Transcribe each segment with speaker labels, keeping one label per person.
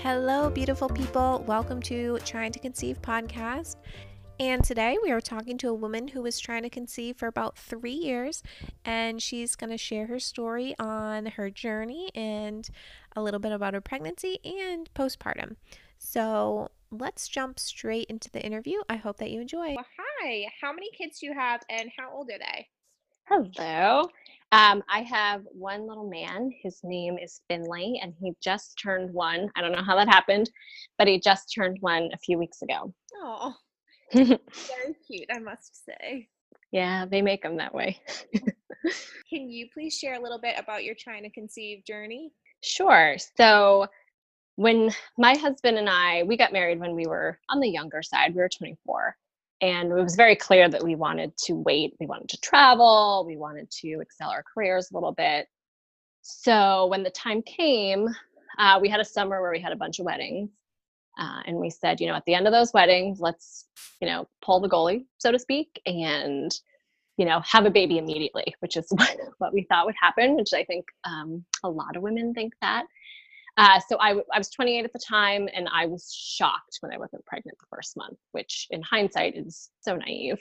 Speaker 1: Hello, beautiful people. Welcome to Trying to Conceive podcast. And today we are talking to a woman who was trying to conceive for about 3 years, and she's going to share her story on her journey and a little bit about her pregnancy and postpartum. So let's jump straight into the interview. I hope that you enjoy. Well, hi. How many kids do you have, and how old are they?
Speaker 2: Hello. I have one little man. His name is Finley, and he just turned one. I don't know how that happened, but he just turned one a few weeks ago.
Speaker 1: Oh, very cute, I must say.
Speaker 2: Yeah, they make them that way.
Speaker 1: Can you please share a little bit about your trying to conceive journey?
Speaker 2: Sure. So when my husband and we got married when we were on the younger side. We were 24. And it was very clear that we wanted to wait. We wanted to travel. We wanted to excel our careers a little bit. So when the time came, we had a summer where we had a bunch of weddings. And we said, at the end of those weddings, let's, pull the goalie, so to speak, and, have a baby immediately, which is what we thought would happen, which I think a lot of women think that. So I was 28 at the time, and I was shocked when I wasn't pregnant the first month, which in hindsight is so naive.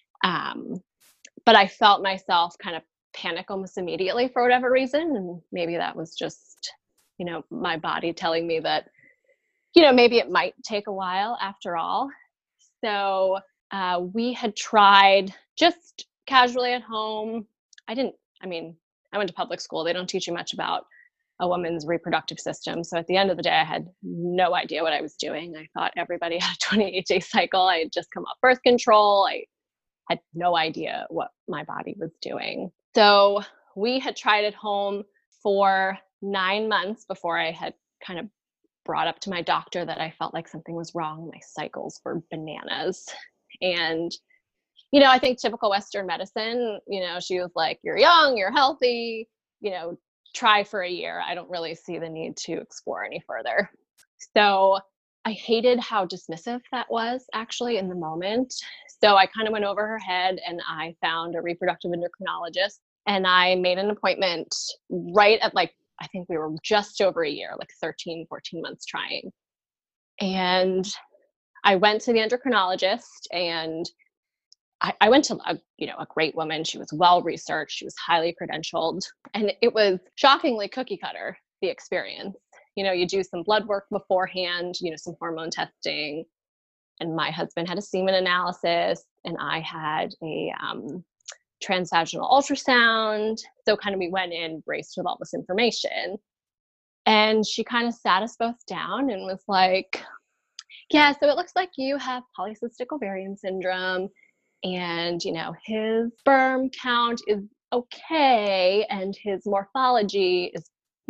Speaker 2: But I felt myself kind of panic almost immediately for whatever reason. And maybe that was just, my body telling me that, maybe it might take a while after all. So we had tried just casually at home. I went to public school. They don't teach you much about a woman's reproductive system. So at the end of the day, I had no idea what I was doing. I thought everybody had a 28-day cycle. I had just come off birth control. I had no idea what my body was doing. So we had tried at home for 9 months before I had kind of brought up to my doctor that I felt like something was wrong. My cycles were bananas. And, I think typical Western medicine, she was like, you're young, you're healthy, try for a year. I don't really see the need to explore any further. So I hated how dismissive that was actually in the moment. So I kind of went over her head and I found a reproductive endocrinologist, and I made an appointment right at I think we were just over a year, 13, 14 months trying. And I went to the endocrinologist, and I went to a great woman. She was well-researched. She was highly credentialed. And it was shockingly cookie cutter, the experience. You do some blood work beforehand, some hormone testing. And my husband had a semen analysis, and I had a transvaginal ultrasound. So kind of we went in braced with all this information. And she kind of sat us both down and was like, yeah, so it looks like you have polycystic ovarian syndrome. And, his sperm count is okay, and his morphology is,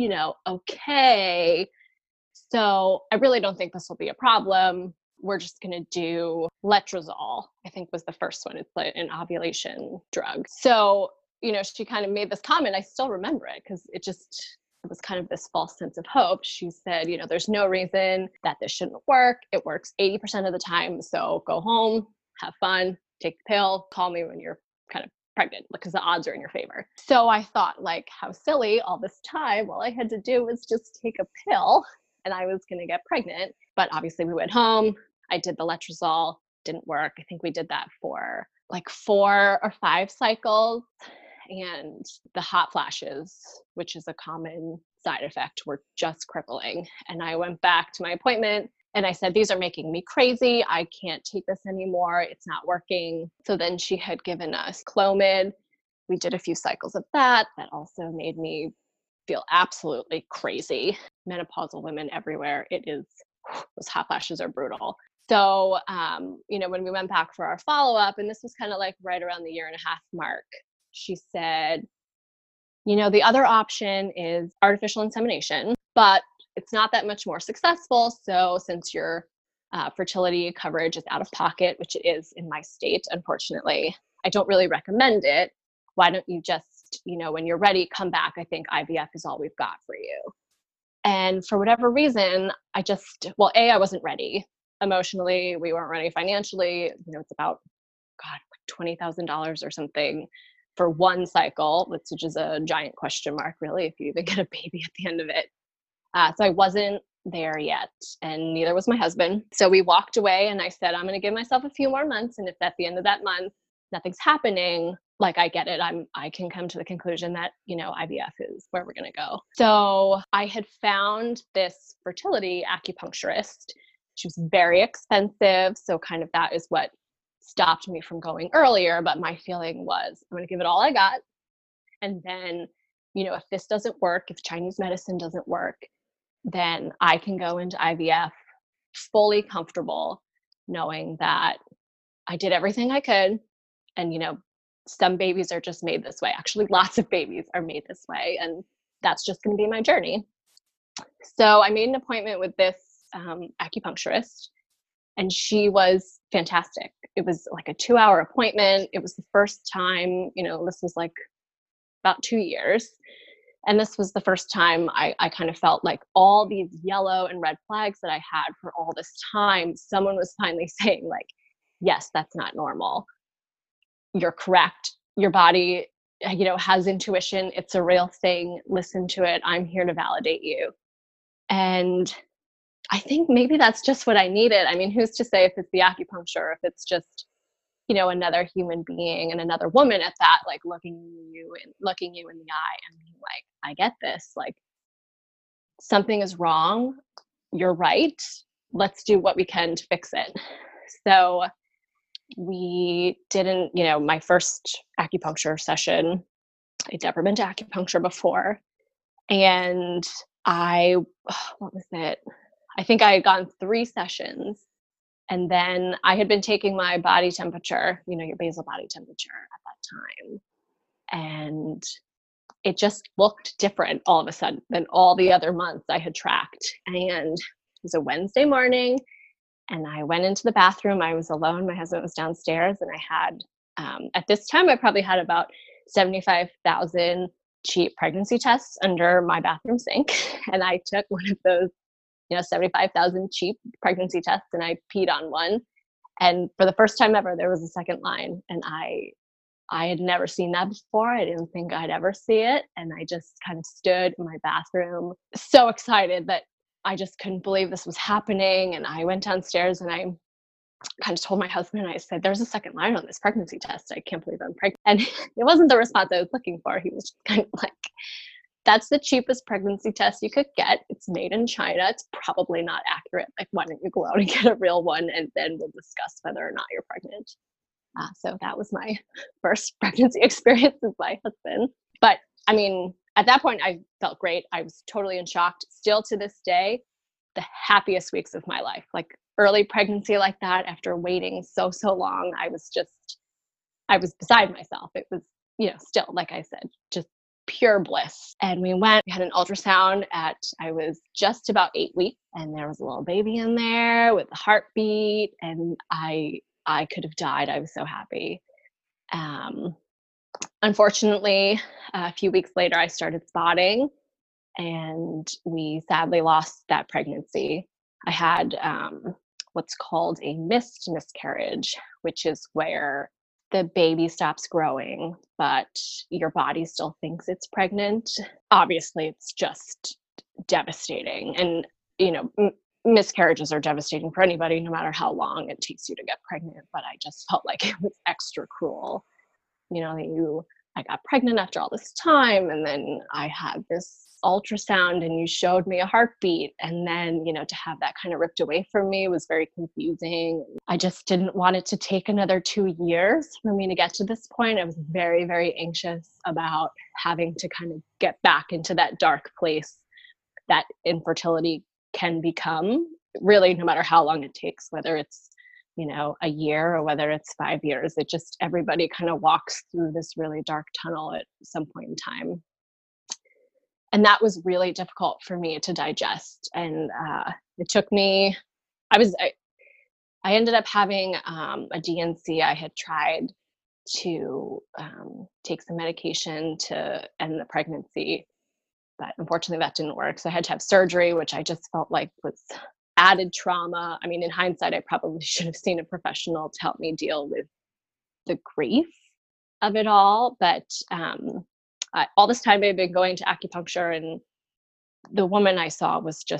Speaker 2: okay. So I really don't think this will be a problem. We're just going to do letrozole, I think was the first one. It's an ovulation drug. So, she kind of made this comment. I still remember it because it was kind of this false sense of hope. She said, there's no reason that this shouldn't work. It works 80% of the time. So go home, have fun, take the pill, call me when you're kind of pregnant because the odds are in your favor. So I thought, how silly, all this time, all I had to do was just take a pill and I was going to get pregnant. But obviously we went home. I did the letrozole, didn't work. I think we did that for 4 or 5 cycles. And the hot flashes, which is a common side effect, were just crippling. And I went back to my appointment and I said, these are making me crazy. I can't take this anymore. It's not working. So then she had given us Clomid. We did a few cycles of that. That also made me feel absolutely crazy. Menopausal women everywhere. Those hot flashes are brutal. So, when we went back for our follow-up, and this was kind of right around the 1.5-year mark, she said, the other option is artificial insemination, but it's not that much more successful. So since your fertility coverage is out of pocket, which it is in my state, unfortunately, I don't really recommend it. Why don't you just, when you're ready, come back? I think IVF is all we've got for you. And for whatever reason, I wasn't ready. Emotionally, we weren't ready financially. It's about, $20,000 or something for one cycle, which is a giant question mark, really, if you even get a baby at the end of it. So I wasn't there yet, and neither was my husband. So we walked away, and I said, I'm going to give myself a few more months, and if at the end of that month nothing's happening, like, I get it, I can come to the conclusion that, you know, IVF is where we're going to go. So I had found this fertility acupuncturist. She was very expensive, so kind of that is what stopped me from going earlier. But my feeling was, I'm going to give it all I got, and then, you know, if this doesn't work, if Chinese medicine doesn't work, then I can go into IVF fully comfortable, knowing that I did everything I could. And, you know, some babies are just made this way. Actually, lots of babies are made this way. And that's just going to be my journey. So I made an appointment with this acupuncturist, and she was fantastic. It was like a 2-hour appointment. It was the first time, you know, this was like about 2 years. And this was the first time I kind of felt like all these yellow and red flags that I had for all this time, someone was finally saying, like, yes, that's not normal. You're correct. Your body, you know, has intuition. It's a real thing. Listen to it. I'm here to validate you. And I think maybe that's just what I needed. I mean, who's to say if it's the acupuncture, if it's just, you know, another human being and another woman at that, like looking you in the eye and being like, I get this, like, something is wrong. You're right. Let's do what we can to fix it. So we didn't, you know, my first acupuncture session, I'd never been to acupuncture before. And what was it? I think I had gone 3 sessions. And then I had been taking my body temperature, you know, your basal body temperature at that time. And it just looked different all of a sudden than all the other months I had tracked. And it was a Wednesday morning, and I went into the bathroom. I was alone. My husband was downstairs, and I had, at this time, I probably had about 75,000 cheap pregnancy tests under my bathroom sink. And I took one of those, you know, 75,000 cheap pregnancy tests, and I peed on one. And for the first time ever, there was a second line, and I had never seen that before. I didn't think I'd ever see it. And I just kind of stood in my bathroom, so excited that I just couldn't believe this was happening. And I went downstairs, and I kind of told my husband, I said, there's a second line on this pregnancy test. I can't believe I'm pregnant. And it wasn't the response I was looking for. He was just kind of like, that's the cheapest pregnancy test you could get. It's made in China. It's probably not accurate. Like, why don't you go out and get a real one, and then we'll discuss whether or not you're pregnant. So that was my first pregnancy experience with my husband. But I mean, at that point, I felt great. I was totally in shock. Still to this day, the happiest weeks of my life. Like, early pregnancy like that, after waiting so long, I was beside myself. It was, you know, still, like I said, just pure bliss. And we had an ultrasound I was just about 8 weeks, and there was a little baby in there with a heartbeat, and I could have died. I was so happy. Unfortunately, a few weeks later, I started spotting, and we sadly lost that pregnancy. I had what's called a missed miscarriage, which is where the baby stops growing, but your body still thinks it's pregnant. Obviously, it's just devastating. And, you know, miscarriages are devastating for anybody, no matter how long it takes you to get pregnant. But I just felt like it was extra cruel. You know, I got pregnant after all this time, and then I had this ultrasound, and you showed me a heartbeat, and then, you know, to have that kind of ripped away from me was very confusing. I just didn't want it to take another 2 years for me to get to this point. I was very, very anxious about having to kind of get back into that dark place that infertility can become, really, no matter how long it takes, whether it's, you know, a year or whether it's 5 years. It just, everybody kind of walks through this really dark tunnel at some point in time. And that was really difficult for me to digest. And it took me, I ended up having a DNC. I had tried to take some medication to end the pregnancy, but unfortunately that didn't work. So I had to have surgery, which I just felt like was added trauma. I mean, in hindsight, I probably should have seen a professional to help me deal with the grief of it all. But all this time I've been going to acupuncture, and the woman I saw was just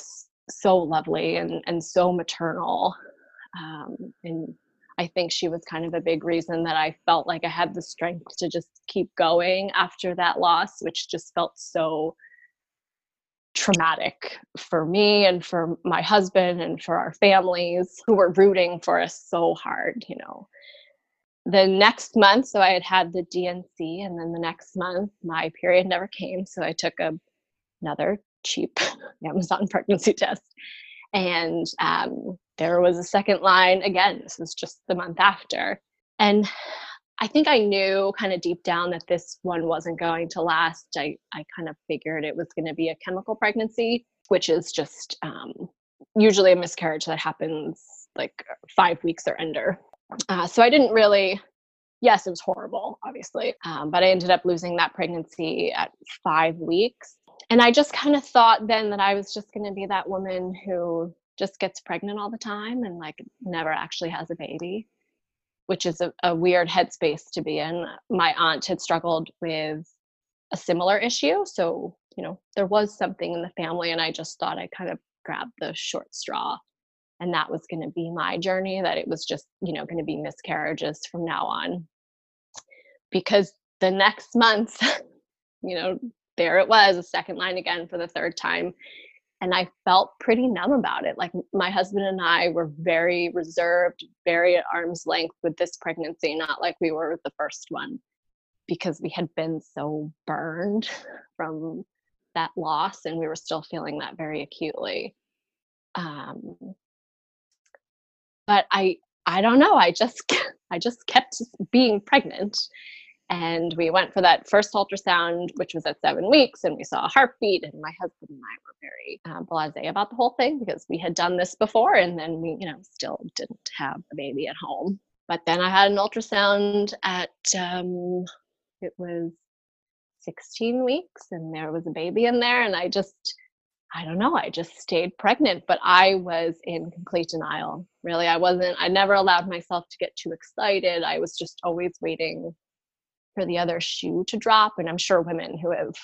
Speaker 2: so lovely and so maternal. And I think she was kind of a big reason that I felt like I had the strength to just keep going after that loss, which just felt so traumatic for me and for my husband and for our families who were rooting for us so hard, you know. The next month, so I had the D&C, and then the next month my period never came, so I took another cheap Amazon pregnancy test, and there was a second line again. This was just the month after, and I think I knew kind of deep down that this one wasn't going to last. I kind of figured it was going to be a chemical pregnancy, which is just usually a miscarriage that happens like 5 weeks or under. So I didn't really, yes, it was horrible, obviously, but I ended up losing that pregnancy at 5 weeks. And I just kind of thought then that I was just going to be that woman who just gets pregnant all the time and like never actually has a baby, which is a weird headspace to be in. My aunt had struggled with a similar issue. So, you know, there was something in the family, and I just thought I kind of grabbed the short straw. And that was going to be my journey, that it was just, you know, going to be miscarriages from now on. Because the next month, you know, there it was, a second line again for the third time. And I felt pretty numb about it. Like my husband and I were very reserved, very at arm's length with this pregnancy, not like we were with the first one, because we had been so burned from that loss, and we were still feeling that very acutely. But I don't know. I just kept being pregnant. And we went for that first ultrasound, which was at 7 weeks, and we saw a heartbeat. And my husband and I were very blasé about the whole thing, because we had done this before, and then we, you know, still didn't have a baby at home. But then I had an ultrasound at it was 16 weeks, and there was a baby in there, and I don't know, I just stayed pregnant, but I was in complete denial. Really, I never allowed myself to get too excited. I was just always waiting for the other shoe to drop. And I'm sure women who have,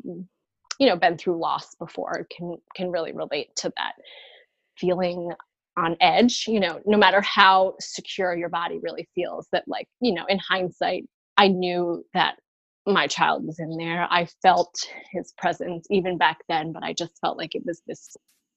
Speaker 2: you know, been through loss before can really relate to that feeling on edge, you know, no matter how secure your body really feels. That, like, you know, in hindsight, I knew that my child was in there. I felt his presence even back then, but I just felt like it was this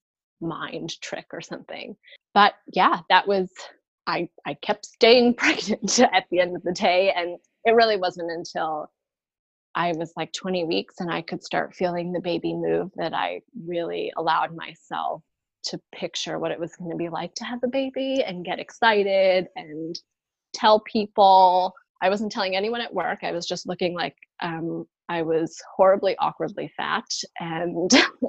Speaker 2: mind trick or something. But yeah, that was, I kept staying pregnant at the end of the day. And it really wasn't until I was like 20 weeks and I could start feeling the baby move that I really allowed myself to picture what it was going to be like to have a baby and get excited and tell people. I wasn't telling anyone at work. I was just looking like I was horribly, awkwardly fat. And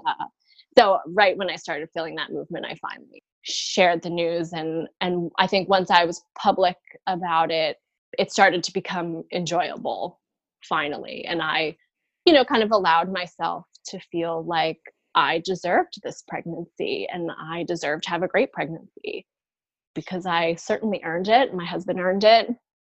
Speaker 2: so right when I started feeling that movement, I finally shared the news. And I think once I was public about it, it started to become enjoyable finally. And I, you know, kind of allowed myself to feel like I deserved this pregnancy and I deserved to have a great pregnancy, because I certainly earned it. My husband earned it.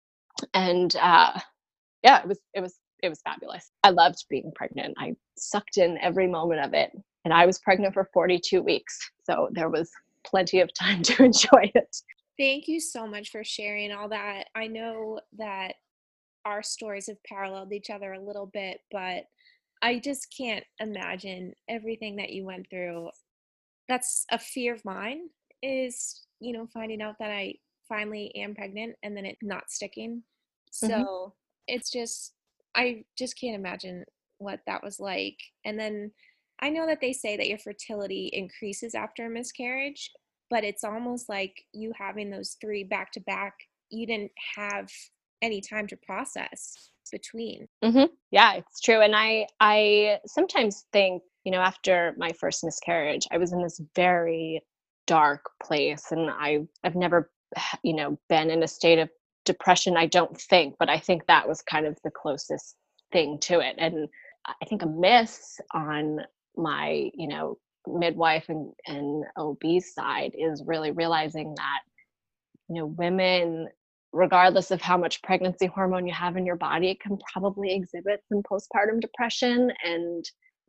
Speaker 2: And yeah, it was fabulous. I loved being pregnant. I sucked in every moment of it. And I was pregnant for 42 weeks. So there was plenty of time to enjoy it.
Speaker 1: Thank you so much for sharing all that. I know that our stories have paralleled each other a little bit, but I just can't imagine everything that you went through. That's a fear of mine, is, you know, finding out that I finally am pregnant and then it not sticking.
Speaker 2: Mm-hmm.
Speaker 1: So it's just, I just can't imagine what that was like. And then I know that they say that your fertility increases after a miscarriage, but it's almost like you having those three back to back, you didn't have any time to process between.
Speaker 2: Mm-hmm. Yeah, it's true. And I sometimes think, you know, after my first miscarriage, I was in this very dark place, and I've never, you know, been in a state of depression, I don't think, but I think that was kind of the closest thing to it. And I think a miss on my, you know, midwife and OB side is really realizing that, you know, women, regardless of how much pregnancy hormone you have in your body, can probably exhibit some postpartum depression. And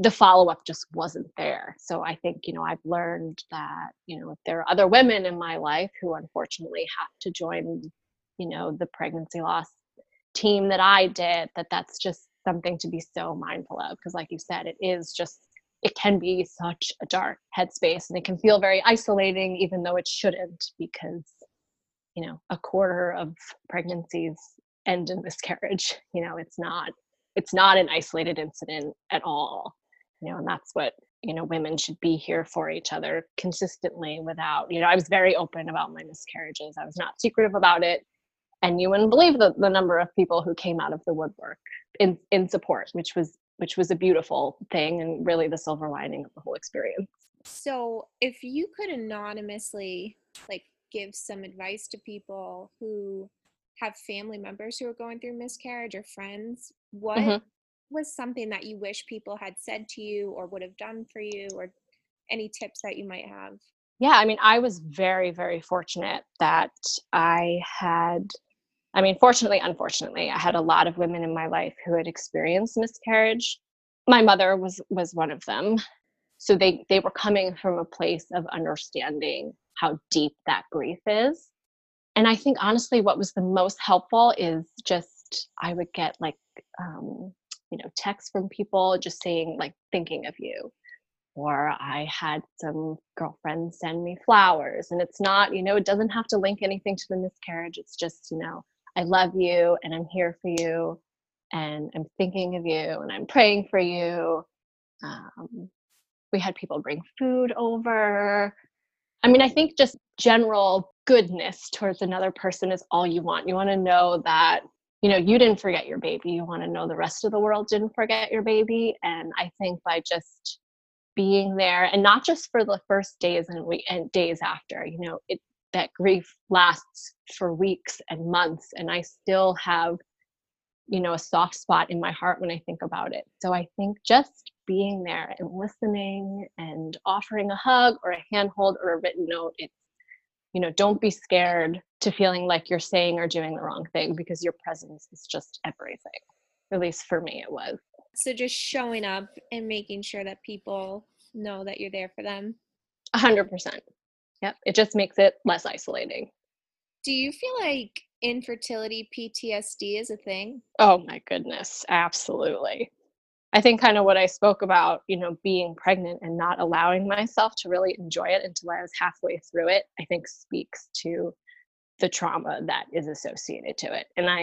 Speaker 2: the follow-up just wasn't there. So I think, I've learned that, if there are other women in my life who unfortunately have to join, the pregnancy loss team that I did, that's just something to be so mindful of. Because like you said, it can be such a dark headspace, and it can feel very isolating, even though it shouldn't, because, a quarter of pregnancies end in miscarriage. It's not an isolated incident at all. And that's what, women should be here for each other consistently without, I was very open about my miscarriages. I was not secretive about it. And you wouldn't believe the number of people who came out of the woodwork in support, which was a beautiful thing, and really the silver lining of the whole experience.
Speaker 1: So if you could anonymously like give some advice to people who have family members who are going through miscarriage or friends, what
Speaker 2: Mm-hmm.
Speaker 1: was something that you wish people had said to you or would have done for you, or any tips that you might have?
Speaker 2: Yeah, I was very, very fortunate that fortunately, unfortunately, I had a lot of women in my life who had experienced miscarriage. My mother was one of them. So they were coming from a place of understanding how deep that grief is. And I think honestly, what was the most helpful is just I would get like, texts from people just saying like, thinking of you. Or I had some girlfriends send me flowers, and it's not, it doesn't have to link anything to the miscarriage. It's just, I love you and I'm here for you and I'm thinking of you and I'm praying for you. Um, we had people bring food over. I think just general goodness towards another person is all you want. You want to know that, you didn't forget your baby. You want to know the rest of the world didn't forget your baby. And I think by just being there, and not just for the first days and days after, that grief lasts for weeks and months. And I still have, a soft spot in my heart when I think about it. So I think just being there and listening and offering a hug or a handhold or a written note, it's, don't be scared to feeling like you're saying or doing the wrong thing, because your presence is just everything. At least for me, it was.
Speaker 1: So just showing up and making sure that people know that you're there for them.
Speaker 2: 100%. Yep. It just makes it less isolating.
Speaker 1: Do you feel like infertility PTSD is a thing?
Speaker 2: Oh my goodness. Absolutely. I think kind of what I spoke about, being pregnant and not allowing myself to really enjoy it until I was halfway through it, I think speaks to the trauma that is associated to it. And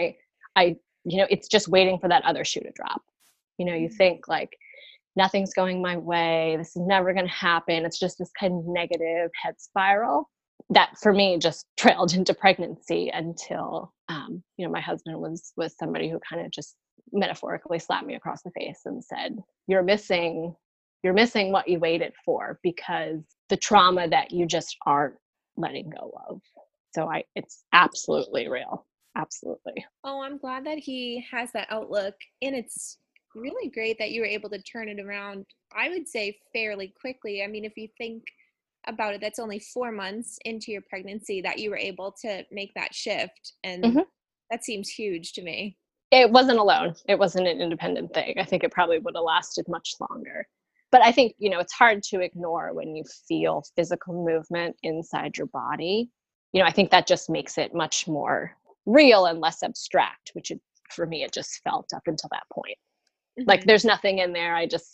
Speaker 2: it's just waiting for that other shoe to drop. You think like, nothing's going my way. This is never going to happen. It's just this kind of negative head spiral that for me just trailed into pregnancy until, my husband was somebody who kind of just metaphorically slapped me across the face and said, you're missing what you waited for, because the trauma that you just aren't letting go of. So it's absolutely real. Absolutely.
Speaker 1: Oh, I'm glad that he has that outlook. And it's really great that you were able to turn it around, I would say, fairly quickly. I mean, if you think about it, that's only 4 months into your pregnancy that you were able to make that shift. And
Speaker 2: Mm-hmm.
Speaker 1: that seems huge to me.
Speaker 2: It wasn't alone. It wasn't an independent thing. I think it probably would have lasted much longer. But I think, it's hard to ignore when you feel physical movement inside your body. I think that just makes it much more real and less abstract, for me, it just felt up until that point.
Speaker 1: Mm-hmm.
Speaker 2: Like there's nothing in there.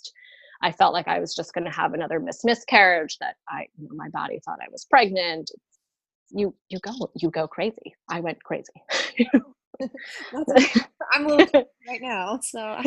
Speaker 2: I felt like I was just going to have another miscarriage, that my body thought I was pregnant. You go crazy. I went crazy.
Speaker 1: I'm a little right now, so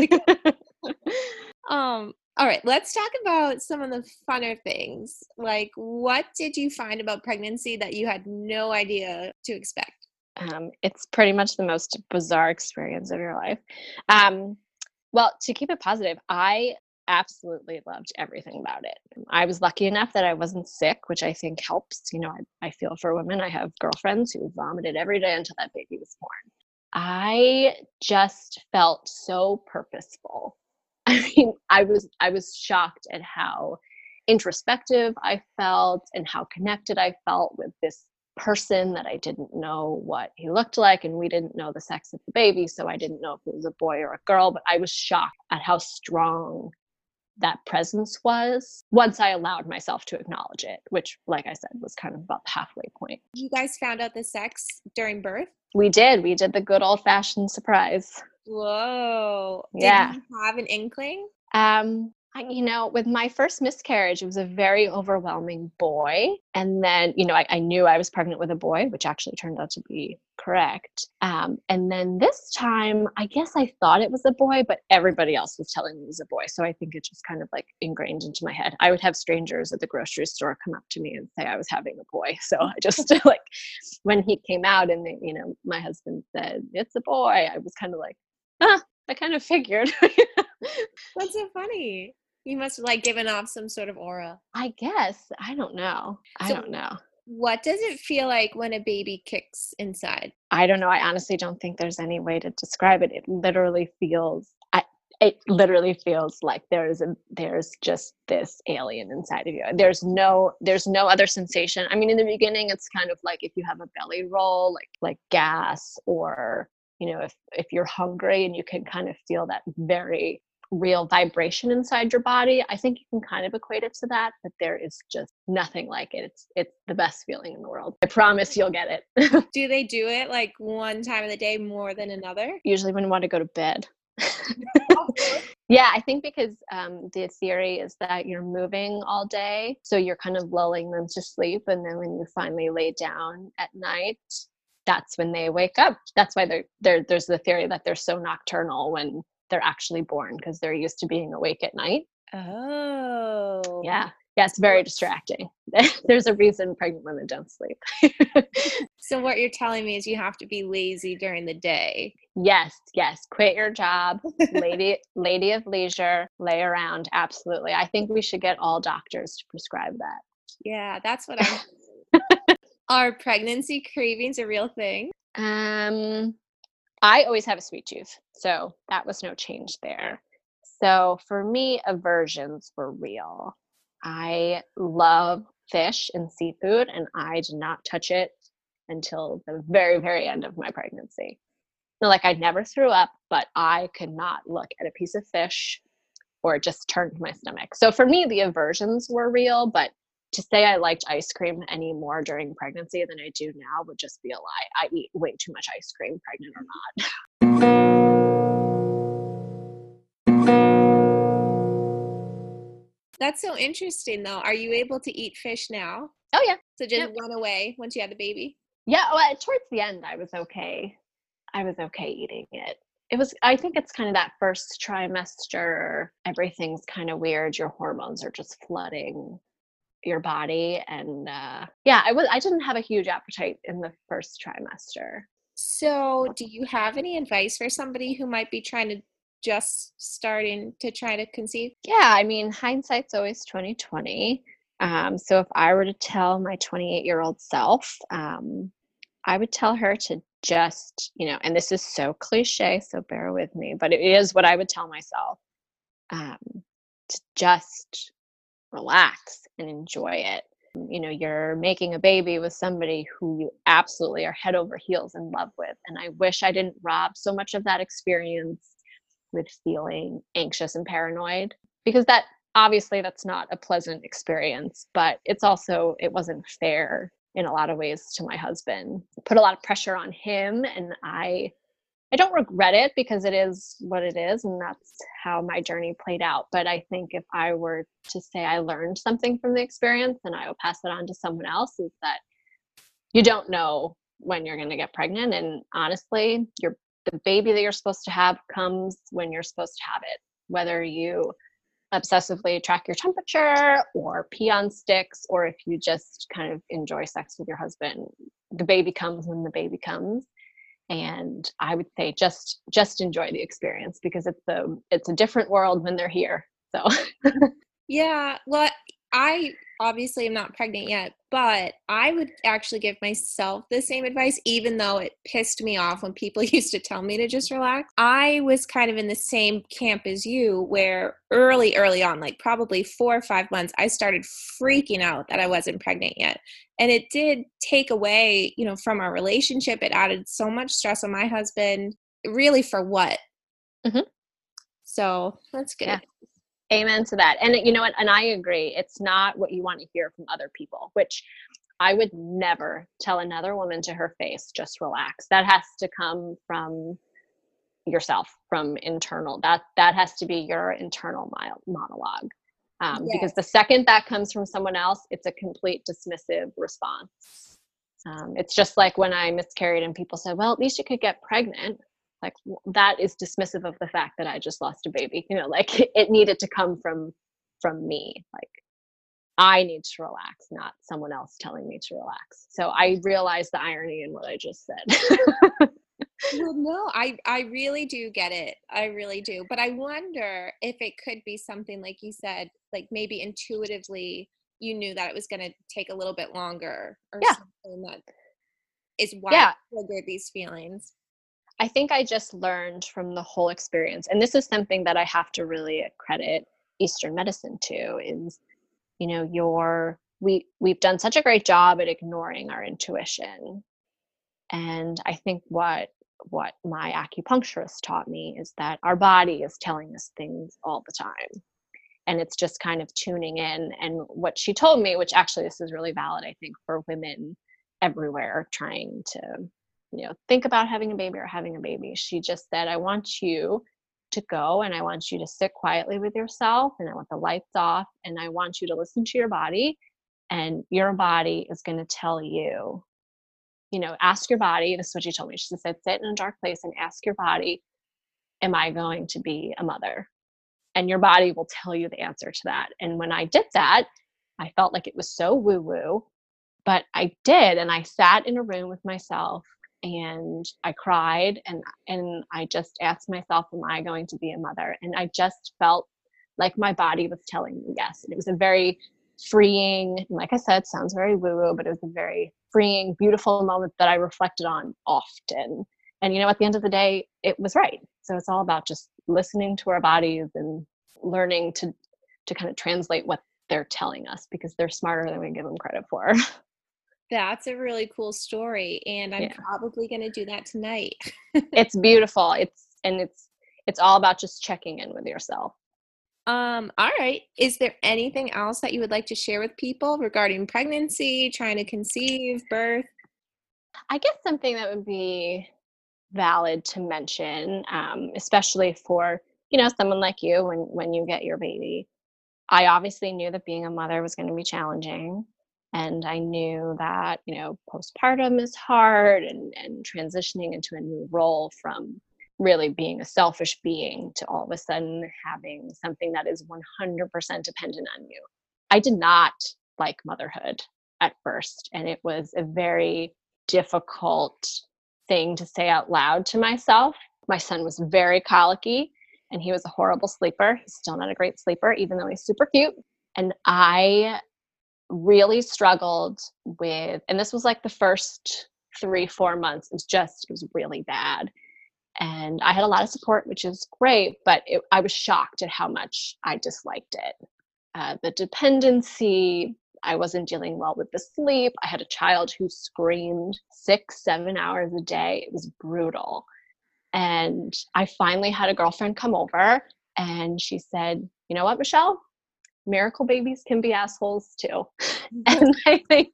Speaker 1: all right, let's talk about some of the funner things. Like, what did you find about pregnancy that you had no idea to expect?
Speaker 2: It's pretty much the most bizarre experience of your life. Well, to keep it positive, I absolutely loved everything about it. I was lucky enough that I wasn't sick, which I think helps. I feel for women. I have girlfriends who vomited every day until that baby was born. I just felt so purposeful. I was shocked at how introspective I felt and how connected I felt with this person that I didn't know what he looked like, and we didn't know the sex of the baby, so I didn't know if it was a boy or a girl, but I was shocked at how strong that presence was once I allowed myself to acknowledge it, which, like I said, was kind of about the halfway point.
Speaker 1: You guys found out the sex during birth?
Speaker 2: We did the good old fashioned surprise.
Speaker 1: Whoa.
Speaker 2: Yeah.
Speaker 1: Did you have an inkling?
Speaker 2: With my first miscarriage, it was a very overwhelming boy. And then, I knew I was pregnant with a boy, which actually turned out to be correct. And then this time, I guess I thought it was a boy, but everybody else was telling me it was a boy. So I think it just kind of like ingrained into my head. I would have strangers at the grocery store come up to me and say I was having a boy. So I just like, when he came out and, my husband said, it's a boy, I was kind of like, I kind of figured.
Speaker 1: That's so funny. You must have like given off some sort of aura.
Speaker 2: I guess. I don't know. I don't know.
Speaker 1: What does it feel like when a baby kicks inside?
Speaker 2: I don't know. I honestly don't think there's any way to describe it. It literally feels like there's just this alien inside of you. There's no other sensation. I mean, in the beginning, it's kind of like if you have a belly roll, like gas, or if you're hungry and you can kind of feel that very real vibration inside your body. I think you can kind of equate it to that, but there is just nothing like it. It's the best feeling in the world. I promise you'll get it.
Speaker 1: Do they do it like one time of the day more than another?
Speaker 2: Usually when you want to go to bed. Yeah, I think because the theory is that you're moving all day, so you're kind of lulling them to sleep, and then when you finally lay down at night, that's when they wake up. That's why there's the theory that they're so nocturnal when they're actually born, because they're used to being awake at night.
Speaker 1: Oh.
Speaker 2: Yeah, it's very distracting. There's a reason pregnant women don't sleep.
Speaker 1: So what you're telling me is you have to be lazy during the day.
Speaker 2: Yes. Quit your job, lady of leisure, lay around. Absolutely. I think we should get all doctors to prescribe that.
Speaker 1: Yeah, that's what I'm. Are pregnancy cravings a real thing?
Speaker 2: I always have a sweet tooth, so that was no change there. So for me, aversions were real. I love fish and seafood, and I did not touch it until the very, very end of my pregnancy. Not like I never threw up, but I could not look at a piece of fish or it just turned my stomach. So for me, the aversions were real, but to say I liked ice cream any more during pregnancy than I do now would just be a lie. I eat way too much ice cream, pregnant or
Speaker 1: not. That's so interesting, though. Are you able to eat fish now?
Speaker 2: Oh, yeah.
Speaker 1: So just went away once you had the baby?
Speaker 2: Yeah, well, towards the end, I was okay. Eating it. I think it's kind of that first trimester, everything's kind of weird. Your hormones are just flooding your body. And I didn't have a huge appetite in the first trimester.
Speaker 1: So do you have any advice for somebody who might be just starting to try to conceive?
Speaker 2: Yeah, I mean, hindsight's always 20/20. So if I were to tell my 28-year-old self, I would tell her to just, and this is so cliche, so bear with me, but it is what I would tell myself, to just relax and enjoy it. You're making a baby with somebody who you absolutely are head over heels in love with. And I wish I didn't rob so much of that experience with feeling anxious and paranoid, because that's not a pleasant experience, but it wasn't fair in a lot of ways to my husband. It put a lot of pressure on him, and I don't regret it because it is what it is, and that's how my journey played out. But I think if I were to say I learned something from the experience, and I will pass it on to someone else, is that you don't know when you're going to get pregnant. And honestly, the baby that you're supposed to have comes when you're supposed to have it, whether you obsessively track your temperature or pee on sticks, or if you just kind of enjoy sex with your husband. The baby comes when the baby comes. And I would say just enjoy the experience, because it's a different world when they're here. So
Speaker 1: yeah, well, I obviously am not pregnant yet, but I would actually give myself the same advice, even though it pissed me off when people used to tell me to just relax. I was kind of in the same camp as you, where early on, like probably 4 or 5 months, I started freaking out that I wasn't pregnant yet. And it did take away, from our relationship. It added so much stress on my husband. Really, for what?
Speaker 2: Mm-hmm.
Speaker 1: So that's good.
Speaker 2: Yeah. Amen to that. And you know what? And I agree. It's not what you want to hear from other people, which I would never tell another woman to her face, just relax. That has to come from yourself, from internal. That has to be your internal monologue. Because the
Speaker 1: Yes.
Speaker 2: second that comes from someone else, it's a complete dismissive response. It's just like when I miscarried and people said, well, at least you could get pregnant. Like, that is dismissive of the fact that I just lost a baby. You know, like it needed to come from me. Like, I need to relax, not someone else telling me to relax. So I realized the irony in what I just said.
Speaker 1: Well, no, I really do get it. I really do. But I wonder if it could be something like you said, like maybe intuitively you knew that it was going to take a little bit longer or
Speaker 2: Yeah.
Speaker 1: something that is why it
Speaker 2: Yeah.
Speaker 1: triggered these feelings.
Speaker 2: I think I just learned from the whole experience. And this is something that I have to really credit Eastern medicine to is, you know, we've done such a great job at ignoring our intuition. And I think what my acupuncturist taught me is that our body is telling us things all the time. And it's just kind of tuning in. And what she told me, which actually this is really valid, I think, for women everywhere trying to, you know, think about having a baby or having a baby. She just said, I want you to go and I want you to sit quietly with yourself and I want the lights off and I want you to listen to your body and your body is going to tell you, you know, ask your body. This is what she told me. She said, sit in a dark place and ask your body, am I going to be a mother? And your body will tell you the answer to that. And when I did that, I felt like it was so woo woo, but I did. And I sat in a room with myself and I cried and I just asked myself, am I going to be a mother? And I just felt like my body was telling me yes. And it was a very freeing, like I said, sounds very woo woo, but it was a very freeing, beautiful moment that I reflected on often. And, you know, at the end of the day, it was right. So it's all about just listening to our bodies and learning to kind of translate what they're telling us because they're smarter than we give them credit for.
Speaker 1: That's a really cool story, and I'm
Speaker 2: Yeah.
Speaker 1: probably going to do that tonight.
Speaker 2: It's beautiful. It's all about just checking in with yourself.
Speaker 1: All right. Is there anything else that you would like to share with people regarding pregnancy, trying to conceive, birth?
Speaker 2: I guess something that would be valid to mention, especially for, you know, someone like you when you get your baby. I obviously knew that being a mother was going to be challenging. And I knew that, you know, postpartum is hard and transitioning into a new role from really being a selfish being to all of a sudden having something that is 100% dependent on you. I did not like motherhood at first. And it was a very difficult thing to say out loud to myself. My son was very colicky and he was a horrible sleeper. He's still not a great sleeper, even though he's super cute. And I really struggled with, and this was like the first 3-4 months, it was really bad. And I had a lot of support, which is great, but I was shocked at how much I disliked it. The dependency, I wasn't dealing well with the sleep. I had a child who screamed 6-7 hours a day. It was brutal. And I finally had a girlfriend come over and she said, you know what, Michelle? Miracle babies can be assholes too. And I think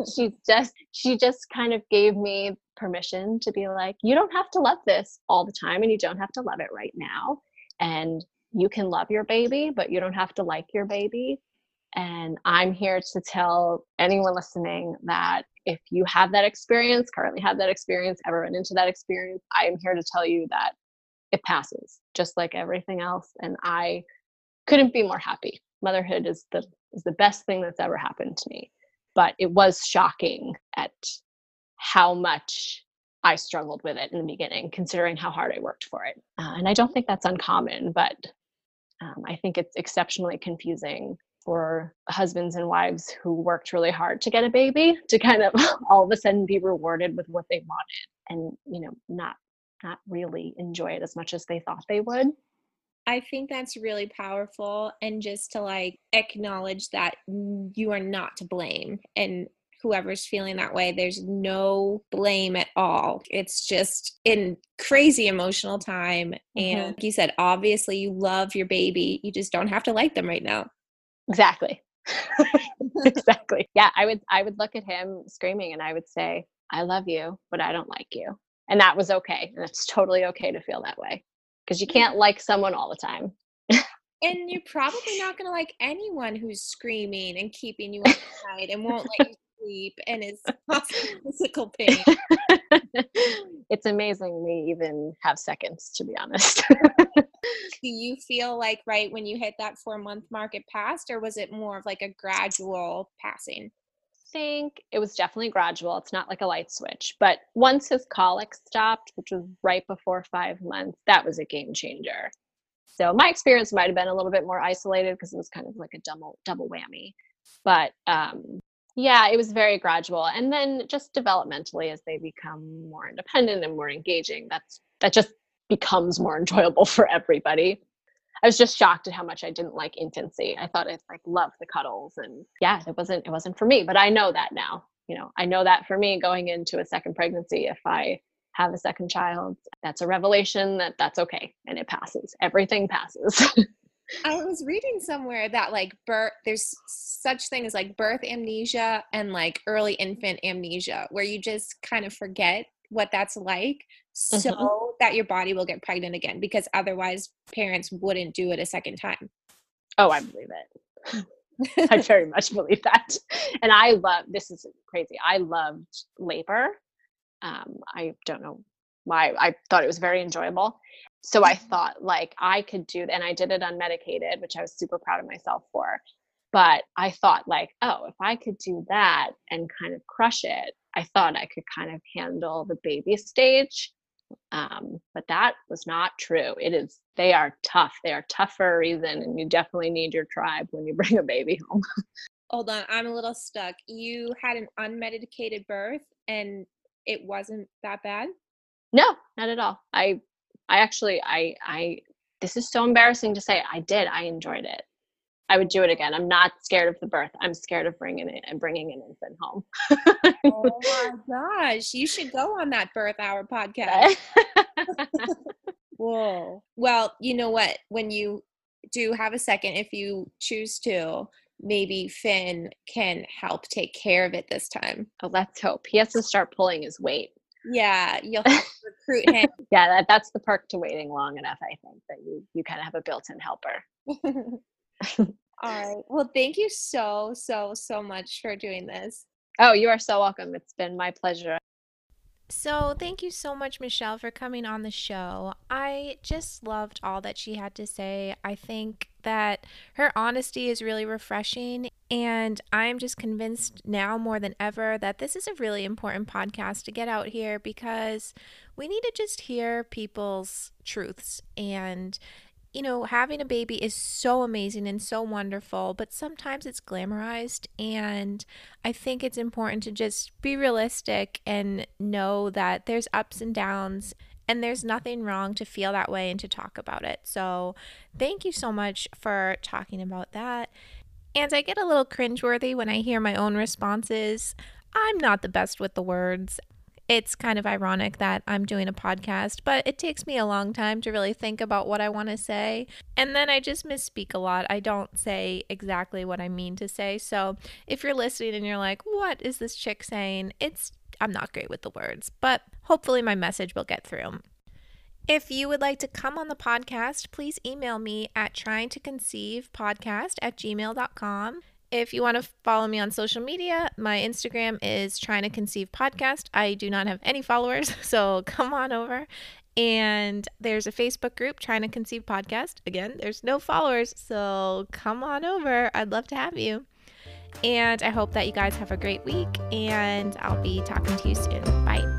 Speaker 2: she just kind of gave me permission to be like, you don't have to love this all the time and you don't have to love it right now. And you can love your baby, but you don't have to like your baby. And I'm here to tell anyone listening that if you have that experience, currently have that experience, ever run into that experience, I am here to tell you that it passes just like everything else. And I couldn't be more happy. Motherhood is the best thing that's ever happened to me. But it was shocking at how much I struggled with it in the beginning, considering how hard I worked for it. And I don't think that's uncommon, but I think it's exceptionally confusing for husbands and wives who worked really hard to get a baby to kind of all of a sudden be rewarded with what they wanted and, you know, not really enjoy it as much as they thought they would.
Speaker 1: I think that's really powerful, and just to like acknowledge that you are not to blame and whoever's feeling that way, there's no blame at all. It's just in crazy emotional time. And like you said, obviously you love your baby. You just don't have to like them right now.
Speaker 2: Exactly. Exactly. Yeah, I would look at him screaming and I would say, I love you, but I don't like you. And that was okay. And it's totally okay to feel that way because you can't like someone all the time.
Speaker 1: And you're probably not going to like anyone who's screaming and keeping you up at night and won't let you sleep and is causing physical pain.
Speaker 2: It's amazing we even have seconds, to be honest.
Speaker 1: Do you feel like right when you hit that 4-month mark it passed, or was it more of like a gradual passing?
Speaker 2: I think it was definitely gradual. It's not like a light switch. But once his colic stopped, which was right before 5 months, that was a game changer. So my experience might have been a little bit more isolated because it was kind of like a double whammy. But yeah, it was very gradual. And then just developmentally, as they become more independent and more engaging, that just becomes more enjoyable for everybody. I was just shocked at how much I didn't like infancy. I thought I'd like love the cuddles, and yeah, it wasn't for me. But I know that now. I know that for me going into a second pregnancy, if I have a second child, that's a revelation that's okay, and it passes. Everything passes.
Speaker 1: I was reading somewhere that like there's such thing as like birth amnesia and like early infant amnesia, where you just kind of forget what that's like so that your body will get pregnant again, because otherwise parents wouldn't do it a second time.
Speaker 2: Oh, I believe it. I very much believe that. And this is crazy. I loved labor. I don't know why. I thought it was very enjoyable. So I thought like I could do, and I did it unmedicated, which I was super proud of myself for. But I thought like, oh, if I could do that and kind of crush it, I thought I could kind of handle the baby stage. But that was not true. They are tough. They are tough for a reason. And you definitely need your tribe when you bring a baby home.
Speaker 1: Hold on. I'm a little stuck. You had an unmedicated birth and it wasn't that bad?
Speaker 2: No, not at all. I actually, this is so embarrassing to say. I enjoyed it. I would do it again. I'm not scared of the birth. I'm scared of bringing an infant home.
Speaker 1: Oh my gosh. You should go on that birth hour podcast. Whoa. Well, you know what? When you do have a second, if you choose to, maybe Finn can help take care of it this time.
Speaker 2: Oh, let's hope. He has to start pulling his weight.
Speaker 1: Yeah, you'll have to recruit him.
Speaker 2: Yeah, that's the perk to waiting long enough, I think, that you kind of have a built-in helper.
Speaker 1: All right. Well, thank you so much for doing this.
Speaker 2: Oh, you are so welcome. It's been my pleasure.
Speaker 1: So thank you so much, Michelle, for coming on the show. I just loved all that she had to say. I think that her honesty is really refreshing, and I'm just convinced now more than ever that this is a really important podcast to get out here, because we need to just hear people's truths. And having a baby is so amazing and so wonderful, but sometimes it's glamorized. And I think it's important to just be realistic and know that there's ups and downs, and there's nothing wrong to feel that way and to talk about it. So thank you so much for talking about that. And I get a little cringeworthy when I hear my own responses. I'm not the best with the words. It's kind of ironic that I'm doing a podcast, but it takes me a long time to really think about what I want to say. And then I just misspeak a lot. I don't say exactly what I mean to say. So if you're listening and you're like, what is this chick saying? I'm not great with the words, but hopefully my message will get through. If you would like to come on the podcast, please email me at tryingtoconceivepodcast@gmail.com. If you want to follow me on social media, my Instagram is Trying to Conceive Podcast. I do not have any followers, so come on over. And there's a Facebook group, Trying to Conceive Podcast. Again, there's no followers, so come on over. I'd love to have you. And I hope that you guys have a great week, and I'll be talking to you soon. Bye.